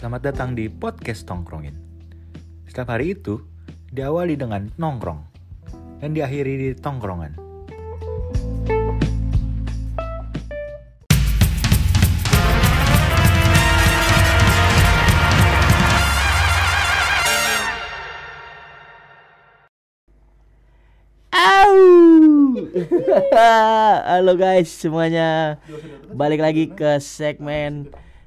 Selamat datang di podcast Tongkrongin. Setiap hari itu diawali dengan nongkrong dan diakhiri di tongkrongan. Halo guys semuanya, balik lagi ke segmen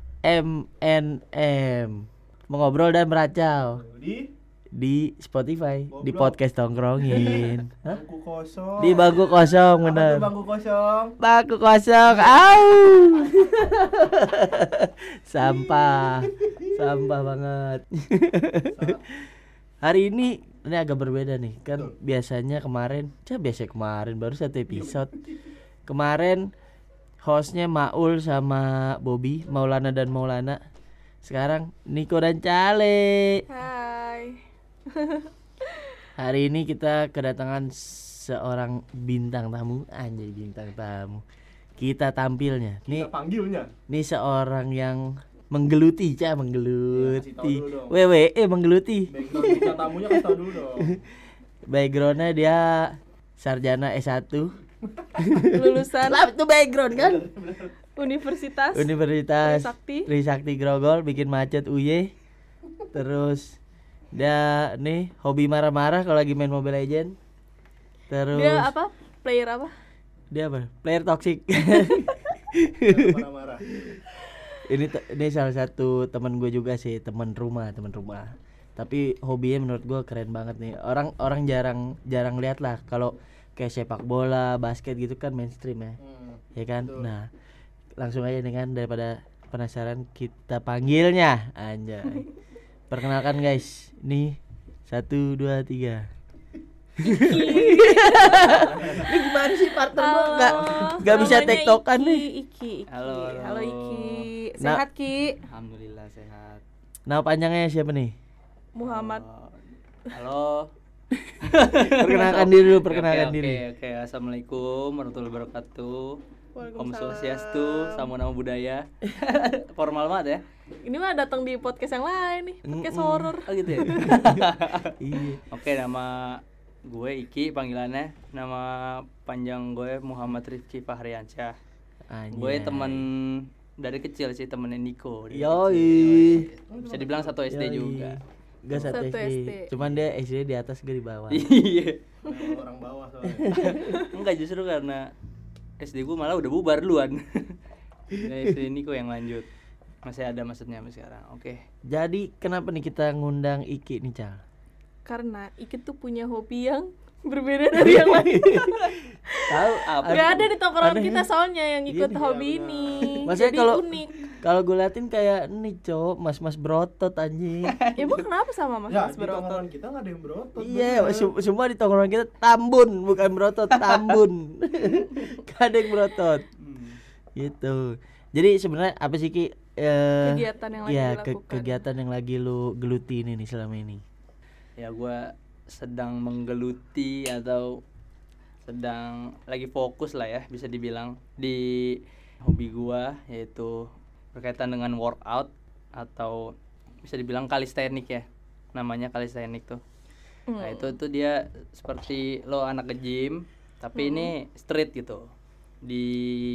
MNM, mengobrol dan meracau di Spotify, di podcast Tongkrongin. Bangku kosong. Di bangku kosong, bener. Bangku kosong. Bangku kosong. Sampah banget. Hari ini agak berbeda nih. Kan biasanya kemarin baru satu episode. Kemarin hostnya Maul sama Bobby, Maulana dan Maulana. Sekarang Niko dan Cale. Hai. Hari ini kita kedatangan seorang bintang tamu. Anjay, bintang tamu. Kita tampilnya. Kita panggilnya. Nih seorang yang menggeluti. Kasih tahu dulu dong. WWE menggeluti. Background kita tamunya kasih tahu dulu dong. Backgroundnya dia sarjana S1. Lulusan Lah itu background kan? Universitas Trisakti Grogol, bikin macet UY. Terus dia nih hobi marah-marah kalau lagi main Mobile Legend. Terus Dia apa? Player apa? Dia apa? Player toxic. Jangan marah-marah. Ini salah satu teman gue juga sih, teman rumah. Tapi hobinya menurut gue keren banget nih. Orang jarang lihat lah kalau kayak sepak bola, basket gitu kan mainstream ya. Ya kan? Betul. Nah, langsung aja dengan daripada penasaran kita panggilnya. Anjay. Perkenalkan guys. Nih 1 2 3. Ini gimana sih partner gue nggak bisa Namanya tektokan nih. Iki. Halo. Halo Iki. Nah. Sehat Ki? Alhamdulillah sehat. Nama panjangnya siapa nih? Muhammad. Halo. Perkenalkan diri dulu, perkenalkan diri. Oke. Assalamualaikum warahmatullahi wabarakatuh. Om Waalaikumsalam. Swastiastu, Salam Nama Budaya. Formal banget ya. Ini mah datang di podcast yang lain nih, podcast horor. Oh gitu ya. Iya. Oke, nama gue Iki panggilannya. Nama panjang gue Muhammad Rifki Fahriansyah. Gue teman dari kecil sih, temennya Niko. Dari Yoi. kecil. Bisa dibilang satu SD juga. Gak satu Satu SD. SD. Cuman dia SD di atas, gue di bawah. Iya. Orang bawah soalnya. Enggak, justru karena SD gue malah udah bubar duluan. Dari SD Niko yang lanjut. Masih ada maksudnya sampai sekarang. Oke. Jadi kenapa nih kita ngundang Iki nih, Cal? Karena Iki tuh punya hobi yang berbeda dari yang lain. Tahu Gak ada di tongkrongan aneh. kita soalnya yang ikut Iya, hobi benar. ini. Maksudnya Jadi kalau- unik. Kalau gue liatin kayak nih, Cok, mas-mas berotot anjing. Emang kenapa sama Mas Ya, Mas di berotot? tongkrongan kita enggak ada yang berotot. Iya, bener. semua di tongkrongan kita tambun, bukan berotot, tambun. Gak ada yang berotot. Gitu. Jadi sebenarnya apa sih Ki? Kegiatan yang lagi ya, dilakukan. kegiatan yang lagi lu geluti ini nih selama ini. Ya gue sedang menggeluti atau sedang lagi fokus lah ya, bisa dibilang di hobi gue, yaitu berkaitan dengan workout atau bisa dibilang calisthenics ya. Namanya calisthenics tuh. Nah, itu dia seperti lo anak ke gym tapi ini street gitu. Di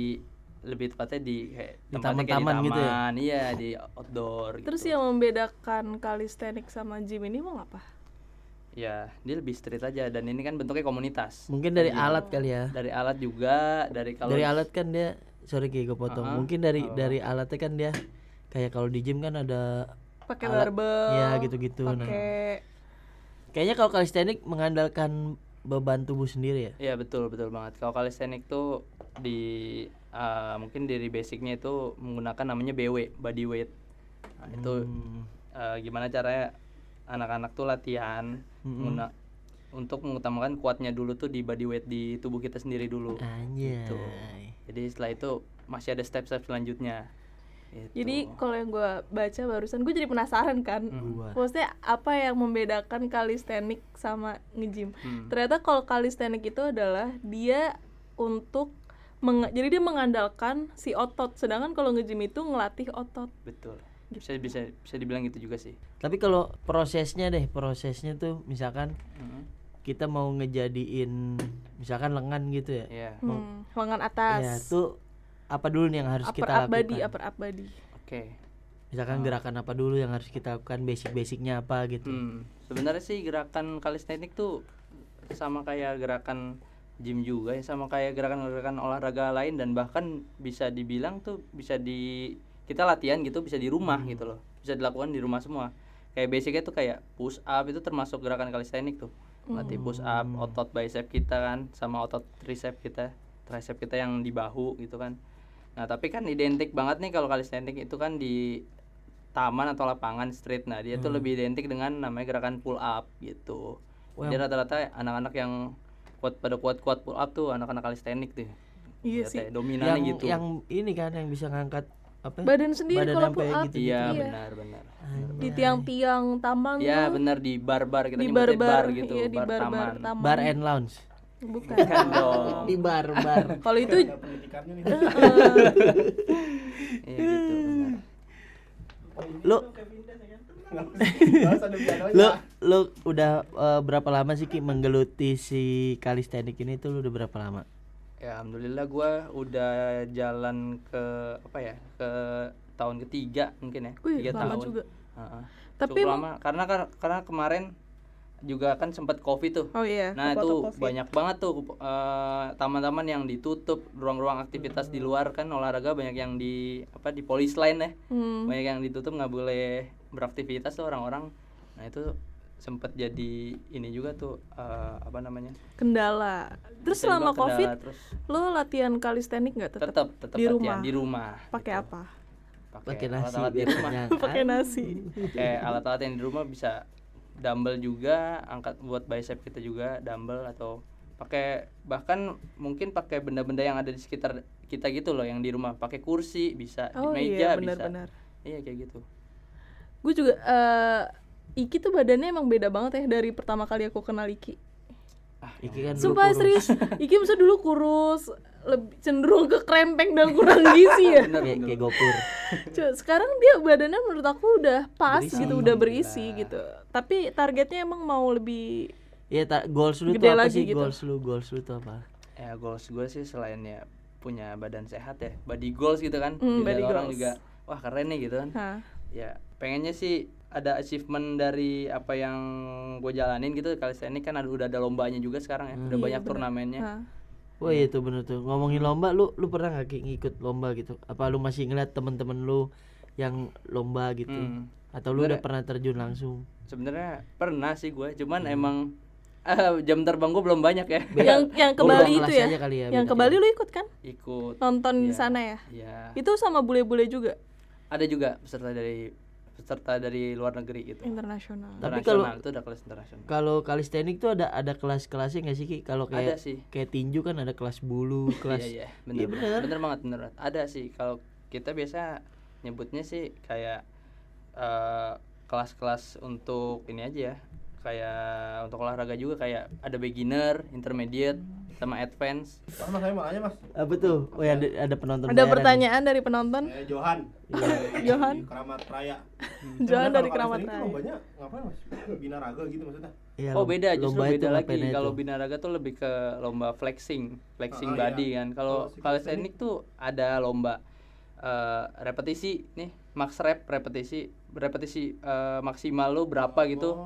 lebih tepatnya di kayak Di tempatnya kayak di taman-taman gitu ya? taman, iya, di outdoor Terus gitu. yang membedakan calisthenics sama gym ini mau apa? Ya, dia lebih street aja, dan ini kan bentuknya komunitas. Mungkin dari alat kali ya. Dari alat juga, dari kalau Dari alat kan dia, sorry Ki gue potong. Mungkin dari alatnya kan dia kayak kalau di gym kan ada Pakai alat, barbel. ya gitu-gitu. Nah, Pakai kayaknya kalau calisthenics mengandalkan beban tubuh sendiri ya. Iya, betul banget. Kalau calisthenics tuh di mungkin dari basicnya itu menggunakan namanya BW, body weight. Nah, itu gimana caranya anak-anak tuh latihan untuk mengutamakan kuatnya dulu tuh di body weight di tubuh kita sendiri dulu. Anjay. Gitu. Jadi setelah itu masih ada step-step selanjutnya. Gitu. Jadi kalau yang gue baca barusan, gue jadi penasaran kan. Maksudnya apa yang membedakan calisthenics sama nge-gym? Ternyata kalau calisthenics itu adalah dia untuk jadi dia mengandalkan si otot, sedangkan kalau nge-gym itu ngelatih otot. Betul. Bisa dibilang gitu juga sih. Tapi kalau prosesnya tuh misalkan kita mau ngejadiin misalkan lengan gitu ya. Iya. Lengan atas. Ya, tuh apa dulu nih yang harus kita lakukan? Upper body. Oke. Misalkan gerakan apa dulu yang harus kita lakukan, basic-basicnya apa gitu. Sebenarnya sih gerakan calisthenics tuh sama kayak gerakan gym juga ya, sama kayak gerakan-gerakan olahraga lain, dan bahkan bisa dibilang tuh kita latihan gitu bisa di rumah gitu loh. Bisa dilakukan di rumah semua. Kayak basicnya tuh kayak push up itu termasuk gerakan calisthenics tuh. Latih push up, otot bicep kita kan sama otot tricep kita yang di bahu gitu kan. Nah, tapi kan identik banget nih kalau calisthenics itu kan di taman atau lapangan street. Nah, dia tuh lebih identik dengan namanya gerakan pull up gitu. Jadi rata-rata anak-anak yang kuat pull up tuh anak-anak calisthenics tuh. Iya sih. Dominannya gitu. Yang ini kan yang bisa ngangkat apa? Badan sendiri kalau pull up. gitu. Iya, benar. Di tiang-tiang tambang. Iya, benar, di bar-bar kita di nyebutnya bar gitu, iya, di bar taman. Bar and lounge. Bukan. Bukan dong. Di bar. Kalau itu pendidikannya nih. Iya gitu, benar. Lu udah berapa lama sih Ki menggeluti si calisthenics ini tuh, lu udah berapa lama? Ya alhamdulillah gue udah jalan ke ke tahun ketiga mungkin ya. 3 lama tahun juga. Tapi cukup lama karena kemarin juga kan sempat Covid tuh. Oh iya. Nah itu banyak banget tuh taman-taman yang ditutup, ruang-ruang aktivitas di luar kan olahraga banyak yang di police line ya. Banyak yang ditutup, nggak boleh beraktivitas tuh orang-orang. Nah itu sempat jadi ini juga tuh kendala. Terus selama Covid lo latihan calisthenics nggak tetap di latihan di rumah. Pakai apa? Pakai nasi alat-alat di rumah. Pakai nasi. Kayak alat-alat yang di rumah bisa dumbbell juga, angkat buat bicep kita juga dumbbell, atau bahkan mungkin pakai benda-benda yang ada di sekitar kita gitu loh, yang di rumah pakai kursi bisa, di meja bisa. Iya kayak gitu. Gue juga Iki tuh badannya emang beda banget ya dari pertama kali aku kenal Iki. Iki kan sumpah serius. Iki misalnya dulu kurus, lebih cenderung ke krempeng dan kurang gizi ya. Kayak gopur. Sekarang dia badannya menurut aku udah pas gitu, udah berisi gitu. Tapi targetnya emang mau lebih. Iya, goals lu tuh apa sih? Gitu. Goals lu tuh apa? Ya goals gue sih selain ya punya badan sehat ya, body goals gitu kan. Body orang goals. Juga wah keren nih gitu kan. Ya pengennya sih ada achievement dari apa yang gue jalanin gitu. Calisthenics kan udah ada lombanya juga sekarang ya, udah banyak turnamennya. Wah iya tuh bener tuh. Ngomongin lomba, lu pernah gak ngikut lomba gitu? Apa lu masih ngeliat temen-temen lu yang lomba gitu? Atau lu udah pernah terjun langsung? Sebenarnya pernah sih gue, cuman emang jam terbang gue belum banyak ya. Yang ke Bali itu ya? Yang ke Bali lu ikut kan? Ikut. Nonton di sana ya? Iya. Itu sama bule-bule juga? Ada juga peserta dari luar negeri gitu. Internasional. Tapi kalau itu udah kelas internasional. Kalau calisthenics tuh ada kelas-kelasnya nggak sih Ki? Kalau kayak tinju kan ada kelas bulu, kelas. Iya, bener banget. Ada sih. Kalau kita biasa nyebutnya sih kayak kelas-kelas untuk ini aja ya. Kayak untuk olahraga juga, kayak ada beginner, intermediate, sama advance. Mas, saya mau nanya Mas. Apa tuh? Oh ya, ada penonton. Ada pertanyaan dari penonton. Johan. Johan. Keramat Raya. Johan dari Keramat Raya. Lombanya ngapain Mas? Binaraga gitu maksudnya? Ya, beda, justru beda lagi. Kalau binaraga tuh lebih ke lomba flexing body kan. Kalau calisthenics tuh ada lomba repetisi nih, max repetisi maksimal lo berapa gitu.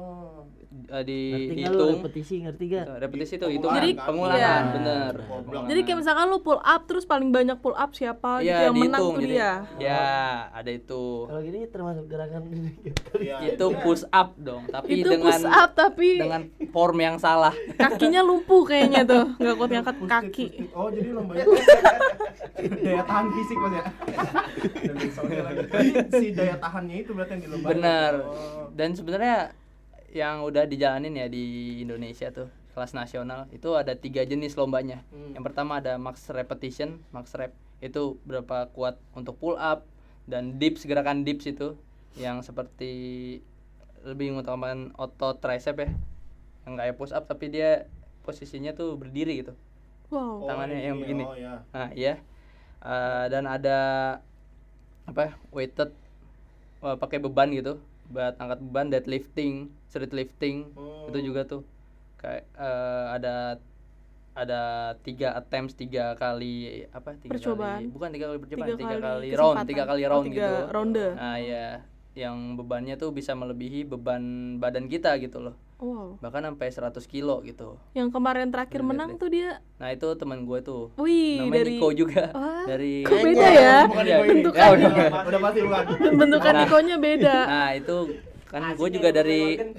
Dihitung ngerti gak? Repetisi itu hitungan pengulangan, bener. Jadi kayak misalkan lu pull up terus paling banyak pull up siapa gitu yang menang tuh dia. Ya, ada itu. Kalau gini termasuk gerakan itu push up dong, tapi itu push up tapi dengan form yang salah. Kakinya lumpuh kayaknya tuh, nggak kuat ngangkat kaki. Oh, jadi lombanya daya tahan fisik Mas ya. Si daya tahannya itu berarti yang dilombakan. Bener. Dan sebenarnya yang udah dijalanin ya di Indonesia tuh kelas nasional itu ada 3 jenis lombanya. Yang pertama ada max repetition, max rep itu berapa kuat untuk pull up, dan dips, gerakan dips itu yang seperti lebih mengutamakan otot tricep ya, yang kayak push up tapi dia posisinya tuh berdiri gitu. Wow. Tangannya yang begini. Ya. Nah iya. Dan ada weighted pakai beban gitu, buat angkat beban, deadlifting, street lifting. Itu juga tuh kayak ada 3 attempts, 3 kali apa? 3 Percobaan. kali, bukan 3 kali percobaan, 3 kali kali kesempatan. round, 3 kali round 3 gitu. ronde. Nah, ya yang bebannya tuh bisa melebihi beban badan kita gitu loh. Wow. Bahkan sampai 100 kilo gitu. Yang kemarin terakhir menang tuh dia. Nah, itu teman gue tuh. Wih, Namanya dari Niko juga. Wah, Dari kok beda ya? Bukan Niko ini. Bentukan Ya, udah. Udah pasti bukan. bentukan Nikonya beda. Nah, itu kan gue juga dari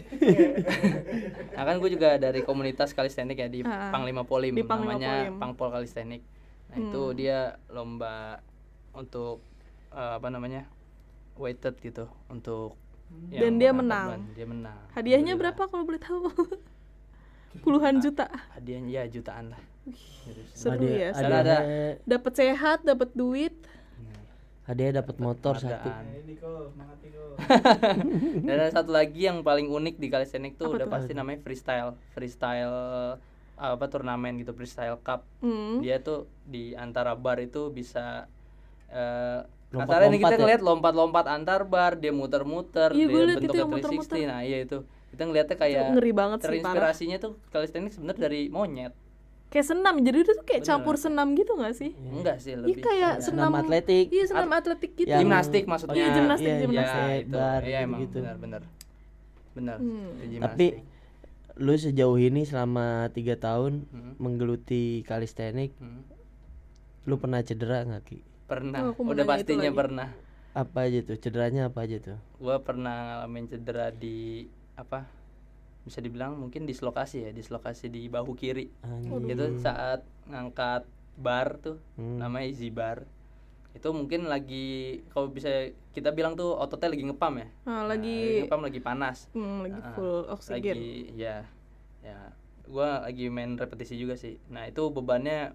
kan gue juga dari komunitas kalistenik ya di Panglima Polim, Di Panglima namanya Polim. Pangpol Kalistenik. Nah, itu dia lomba untuk weighted gitu, untuk Dan yang dia angkat menang. beban. Dia menang. Hadiahnya Alhamdulillah. berapa kalau boleh tahu? Puluhan juta. Hadiahnya ya jutaan lah. Seru Hadiah- ya. ada- ada. Dapat sehat, dapat duit. Hadiah dapat motor satu. Penghargaan. Niko, semangat Niko. Dan ada satu lagi yang paling unik di kalistenik tuh Apa udah tuh? pasti namanya freestyle turnamen gitu, freestyle cup. Dia tuh di antara bar itu bisa kasarnya nih kita Lompat-lompat ya? ngeliat lompat-lompat antar bar, dia muter-muter, Iya, dia gue liat itu bentuknya yang muter-muter. 360. Nah, iya itu. Kita ngeliatnya kayak Itu ngeri banget sih, terinspirasinya tuh kalistenik sebenarnya dari monyet. Kayak senam. Jadi itu tuh kayak Bener. campur senam gitu gak sih? Enggak sih, Iya lebih kayak Senam senam atletik. Iya, senam atletik gitu. Yang- gimnastik maksudnya. Iya, gimnastik, Iya, gimnastik. Ya, gimnastik, itu. bar, Iya, emang gitu. benar. Benar. Itu Tapi gimnastik. lu sejauh ini selama 3 tahun Hmm. menggeluti kalistenik, lu pernah cedera nggak Ki? Pernah, Oh, aku mau udah nanya itu pastinya lagi. pernah. Apa aja tuh? Cederanya apa aja tuh? Gua pernah ngalamin cedera di bisa dibilang mungkin dislokasi di bahu kiri. Itu saat ngangkat bar tuh, namanya easy bar. Itu mungkin lagi, kalau bisa kita bilang tuh ototnya lagi ngepam ya. Lagi ngepam, lagi panas. lagi full oksigen. Lagi ya gua lagi main repetisi juga sih. Nah, itu bebannya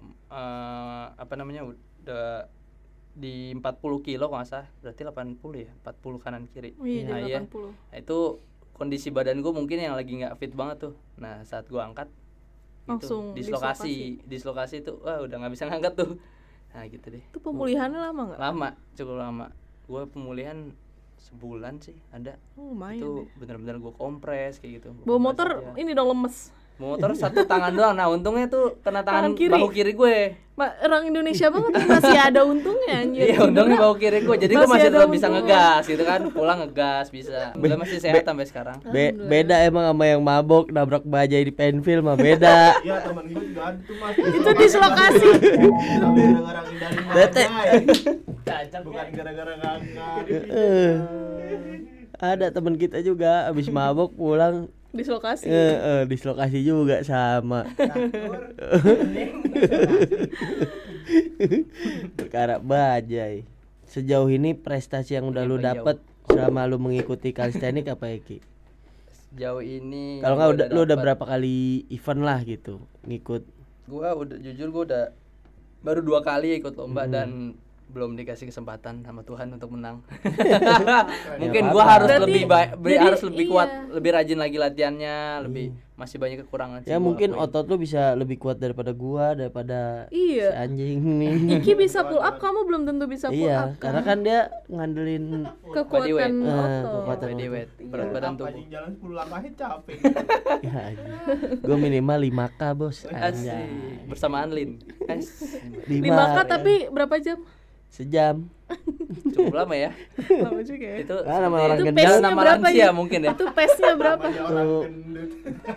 udah di 40 kilo kalau nggak salah, berarti 80 ya, 40 kanan kiri. Iya, Nah, jadi iya. 80. Nah, itu kondisi badan gue mungkin yang lagi nggak fit banget tuh. Nah, saat gue angkat Langsung dislokasi itu wah udah nggak bisa ngangkat tuh. Nah, gitu deh. Itu pemulihannya lama nggak? Lama, cukup lama. Gue pemulihan sebulan sih ada. Oh, lumayan Itu deh. benar-benar gue kompres kayak gitu. Gua Bawa kompres motor aja. ini dong lemes. Motor satu tangan doang. Nah, untungnya tuh kena Tangan tangan kiri. bahu kiri gue. Orang Indonesia banget nih, masih ada untungnya anjir. Iya, untungnya bahu kiri gue. Jadi gue Masih masih ada tetap bisa untungnya. ngegas gitu kan. Pulang ngegas bisa. Gue masih sehat sampai sekarang. Beda emang sama yang mabok nabrak bajai di penfil mah beda. Iya, teman gue juga ada tuh Mas. Itu dislokasi. Tapi gara-gara ngindarin Bete. bajai. Bukan gara-gara ngangkat. Ada teman kita juga abis mabok pulang Dislokasi. dislokasi juga sama. Perkara bajai. Sejauh ini prestasi yang udah lu Jauh. dapet selama lu mengikuti kalistenik apa ya Ki? Jauh ini Kalau nggak gua lu udah dapet- berapa kali event lah gitu ngikut? Gua udah baru 2 kali ikut lomba dan belum dikasih kesempatan sama Tuhan untuk menang. Mungkin Ya, gua apa-apa. harus Berarti- lebih baik, jadi harus lebih kuat, iya. lebih rajin lagi latihannya, lebih masih banyak kekurangan sih Ya gua mungkin akuin. otot lu bisa lebih kuat daripada gua, daripada Iya. si anjing nih. Iki bisa pull up, kamu belum tentu bisa pull Iya, up karena kan dia ngandelin kekuatan Body weight. otot. kekuatan Body weight, berat badan tubuh. Anjing jalan 10 langkahnya capek. ya, gue minimal 5K bos. Asik, Anjay. bersama Anlin. 5K tapi berapa jam? sejam. Cukup lama ya. Lama juga ya. Itu Ah, nama orang Itu gendut. pace-nya nama berapa lansia ya? mungkin ya. Itu pace-nya berapa? Namanya orang gendut.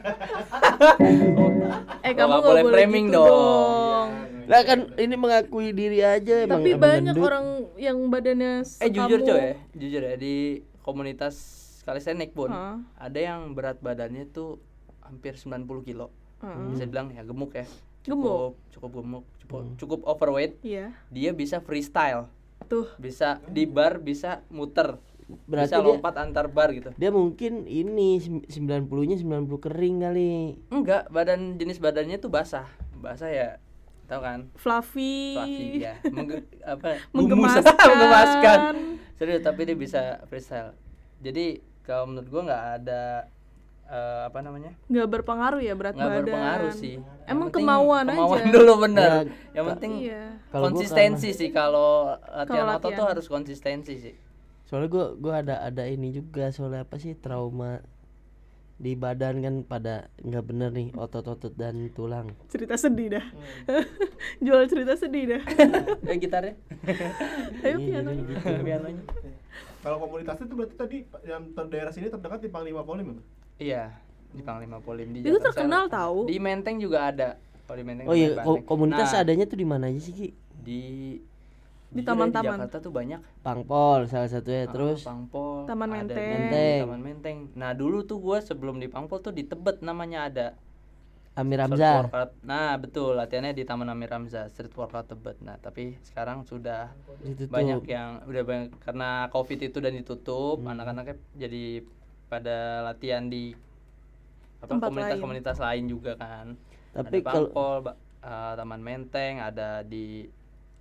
Kamu nggak nggak boleh boleh framing gitu dong. Lah kan ini mengakui diri aja emang. Tapi emang banyak gendut. orang yang badannya Jujur sekamu. coy ya, jujur ya, di komunitas kalistenik pun Hah? ada yang berat badannya tuh hampir 90 kilo. Bisa bilang ya gemuk ya. Gemuk? Cukup gemuk, cukup overweight. Iya. Dia bisa freestyle. Tuh. Bisa di bar, bisa muter. Berarti bisa dia- lompat antar bar gitu. Dia mungkin ini 90-nya 90 kering kali. Enggak, jenis badannya tuh basah. Basah ya, tahu kan? Fluffy. Fluffy ya. Menggemaskan. Menggemaskan. Serius, tapi dia bisa freestyle. Jadi kalau menurut gua nggak ada Nggak berpengaruh ya berat nggak badan. berpengaruh sih. Emang Yang penting kemauan aja. dulu bener. Ya, Yang penting Iya. Kalau gua konsistensi sih, kalau latihan Kalau otot tuh latihan. harus konsistensi sih. Soalnya gua ada ini juga, soalnya apa sih, trauma di badan kan pada nggak bener nih, otot-otot dan tulang. Cerita sedih dah. Jual cerita sedih dah. Gitarnya. Ayo Iya, piano. jadi gitu. Pianonya. Kalau komunitasnya itu berarti tadi yang daerah sini terdekat di Panglima Polim ya? Iya, di Panglima Polim di Itu Jakarta. terkenal tahu. Di Menteng juga ada. Kalau di Menteng. Oh iya, Banteng. komunitas Nah, adanya tuh di mana aja sih, Ki? di Di jujur ya, taman-taman. Di Jakarta tuh banyak. Pangpol salah satunya, terus Pangpol, Taman ada Menteng. di Menteng. Taman Menteng. Nah, dulu tuh gua sebelum di Pangpol tuh di Tebet namanya ada. Amir Street Hamzah. workout. Nah, betul, latihannya di Taman Amir Hamzah, street workout Tebet. Nah, tapi sekarang sudah Ditutup. banyak yang udah banyak karena Covid itu dan ditutup, anak-anaknya jadi pada latihan di Tempat komunitas-komunitas lain juga kan. Tapi Ada Pangpol, Taman Menteng, ada di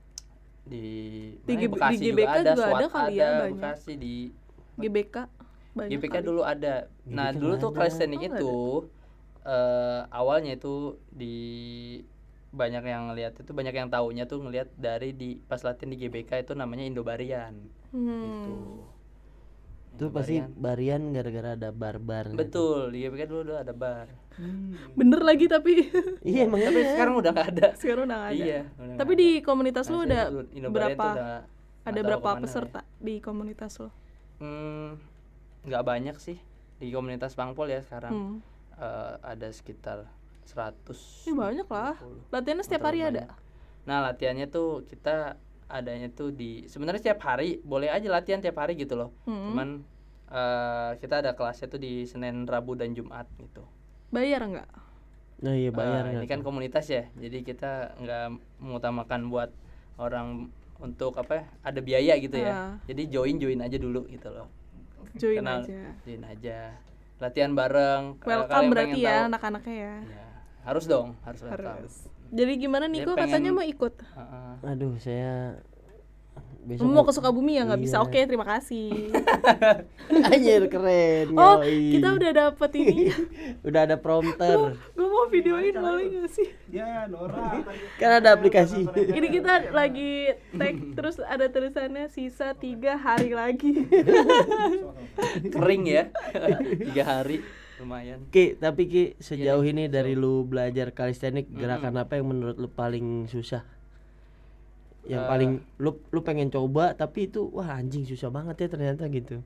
Di mana ya, G- Bekasi di GBK juga SWAT ada kali ya, banyak. Bekasi di GBK banyak GBK kali. dulu ada. Nah, GBK dulu tuh ada. calisthenics Oh, nggak itu awalnya itu di banyak yang ngelihat itu, banyak yang taunya tuh ngelihat dari di pas latihan di GBK itu namanya Indobarian gitu. Itu pasti barian gara-gara ada bar-bar. Betul, di GBK dulu ada bar. Bener lagi tapi Iya emang Tapi iya. sekarang udah nggak ada. sekarang udah nggak ada. Iya. udah Tapi nggak di ada. komunitas lu Nah, udah saya dulu Indobarian berapa? tuh udah Ada nggak tahu berapa kemana peserta di komunitas lo? Nggak banyak sih di komunitas Pangpol ya sekarang. Hmm. Ada sekitar 100. Ini banyak lah. Latihannya setiap hari ada. Nah, latihannya tuh kita adanya tuh sebenarnya setiap hari, boleh aja latihan tiap hari gitu loh. Cuman kita ada kelasnya tuh di Senin, Rabu dan Jumat gitu. Bayar nggak? Oh iya bayar Ini nggak kan tuh? komunitas ya, jadi kita nggak mengutamakan buat orang untuk apa ya, ada biaya gitu ya. Jadi join aja dulu gitu loh. Join Kenal- aja. Join aja. Latihan bareng. Kalau Welcome yang berarti pengen ya tahu- anak-anaknya ya. Ya, harus dong, harus welcome. Harus. Jadi gimana Dia Niko pengen- katanya mau ikut? Heeh. Aduh saya besok Mau ke Sukabumi ya nggak bisa? Iya. Oke, terima kasih. Anjir keren. Oh, yoi. kita udah dapet ini. Udah ada prompter. Gue mau videoin boleh nggak sih? Ya, Nora. Kan ada aplikasi. Ini kita lagi tag terus ada tulisannya sisa 3 hari lagi. Kering ya. 3 hari lumayan. Ki, tapi Ki sejauh ini dari lu belajar kalistenik, gerakan apa yang menurut lu paling susah? Yang paling lu pengen coba tapi itu wah anjing susah banget ya ternyata gitu.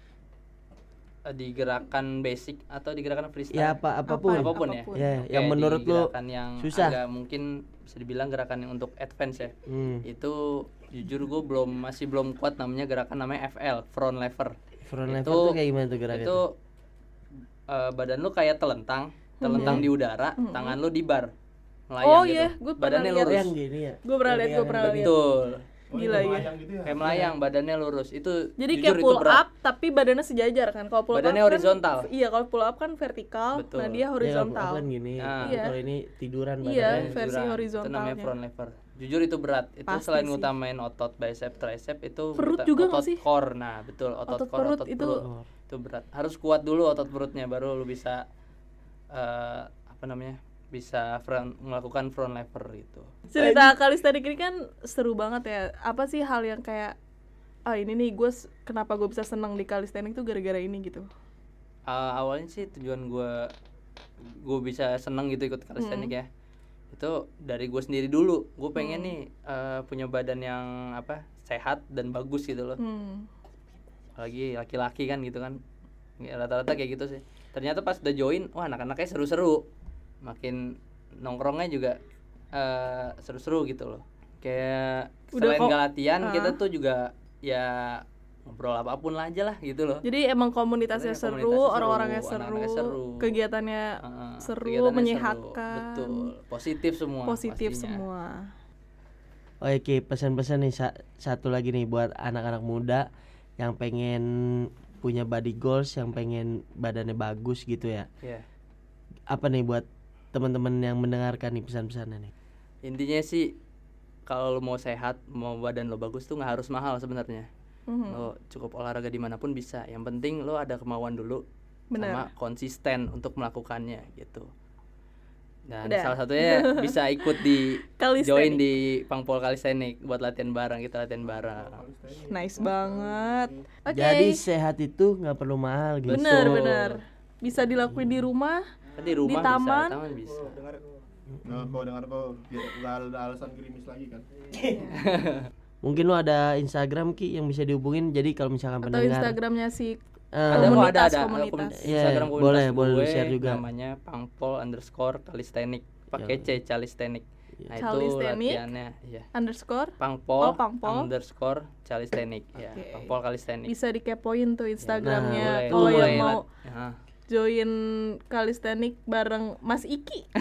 Di gerakan basic atau di gerakan freestyle? Ya apapun. Apapun ya. Ya, Oke, yang menurut di lu gerakan yang susah. agak mungkin bisa dibilang gerakan yang untuk advance ya. Hmm. Itu jujur gue masih belum kuat, namanya gerakan namanya FL, front lever. Front lever Itu- tuh kayak gimana tuh gerakannya? Itu badan lu kayak telentang di udara, tangan lu di bar. Melayang Oh gitu. iya, gue pernah Badannya lihat. lurus. yang gini ya. Gue pernah lihat, gue pernah lihat. Betul. Gila ya. Gitu ya. Kayak melayang, badannya lurus. Itu Jadi jujur kayak itu pull berat. up tapi badannya sejajar kan. Kalau pull up Badannya kan- horizontal. Iya, kalau pull up kan vertikal. Betul. Nah, dia Ya, kalau horizontal. kan gini. Ah. Tapi kalau ini tiduran Iya. badannya. versi Jujuran. Itu horizontalnya. namanya front lever. Jujur itu berat. Itu Pasti selain sih. ngutamain otot bicep, tricep, itu Perut juga nggak otot sih? core. Nah, betul, otot Otot core, perut otot itu- perut. Itu berat. Harus kuat dulu otot perutnya, baru lu bisa bisa melakukan front lever gitu. Cerita kalistenik ini kan seru banget ya. Apa sih hal yang kayak ini nih kenapa gue bisa senang di kalistenik tuh gara-gara ini gitu. Awalnya sih tujuan gue bisa seneng gitu ikut calisthenics ya, itu dari gue sendiri dulu. Gue pengen nih punya badan yang sehat dan bagus gitu loh. Apalagi laki-laki kan gitu kan, ya, rata-rata kayak gitu sih. Ternyata pas udah join, wah anak-anaknya seru-seru, makin nongkrongnya juga seru-seru gitu loh. Kayak Udah selain kok- gak latihan, kita tuh juga ya ngobrol apapun lah aja lah gitu loh. Jadi emang komunitasnya Sebenarnya seru, komunitasnya orang-orangnya anak-anaknya seru, seru. kegiatannya seru, Kegiatannya menyehatkan, betul, positif semua. positif pastinya. semua. Oke, pesan-pesan nih satu lagi nih buat anak-anak muda yang pengen punya body goals, yang pengen badannya bagus gitu ya. Iya. Apa nih buat teman-teman yang mendengarkan nih pesan-pesannya nih? Intinya sih kalau lo mau sehat, mau badan lo bagus tuh nggak harus mahal sebenarnya. Lo cukup olahraga dimanapun bisa. Yang penting lo ada kemauan dulu, Benar. sama konsisten untuk melakukannya gitu. Dan Udah. salah satunya bisa ikut di Calisthenics. join di Pangpol Calisthenics buat latihan bareng, kita latihan bareng. Nice banget. Oke. Jadi sehat itu nggak perlu mahal gitu. Bener. Bisa dilakuin di rumah. Kan di rumah Di taman. taman bisa. Nah, kau dengar kau nggak ada alasan gerimis lagi kan? Mungkin lu ada Instagram Ki yang bisa dihubungin. Jadi kalau misalkan Atau pendengar Instagramnya si Ada kok, ada komunitas. Iya, Instagram boleh komunitas gue, share juga. namanya Pangpol_Calisthenics pakai C Calisthenics. Nah itu Calisthenics. latihannya ya. Underscore. Pangpol, Oh, Pangpol. _Calisthenics ya. Oke. Pangpol Calisthenics. Bisa dikepoin tuh Instagramnya. Boleh, Kalau yang boleh. mau Ya. join calisthenics bareng Mas Iki.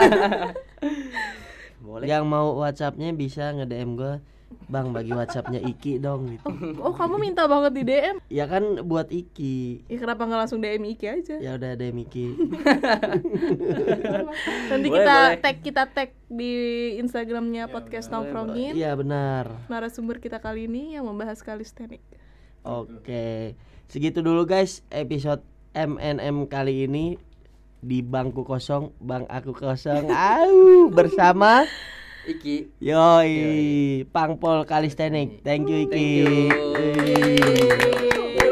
Boleh. yang mau WhatsAppnya bisa nge-DM gue, Bang bagi WhatsAppnya Iki dong gitu. Oh, kamu minta banget di DM. Ya kan buat Iki. Ya kenapa nggak langsung DM Iki aja? Ya udah DM Iki. Nanti Boleh, kita tag di Instagramnya podcast nongkrongin. Iya benar. Narasumber kita kali ini yang membahas calisthenics. Oke. Segitu dulu guys episode MNM kali ini di bangku kosong, bang aku kosong. Bersama Iki. Yoi, Pangpol Calisthenics. Thank you Iki.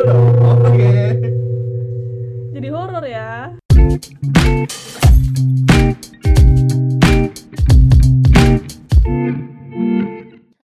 Jadi horor ya.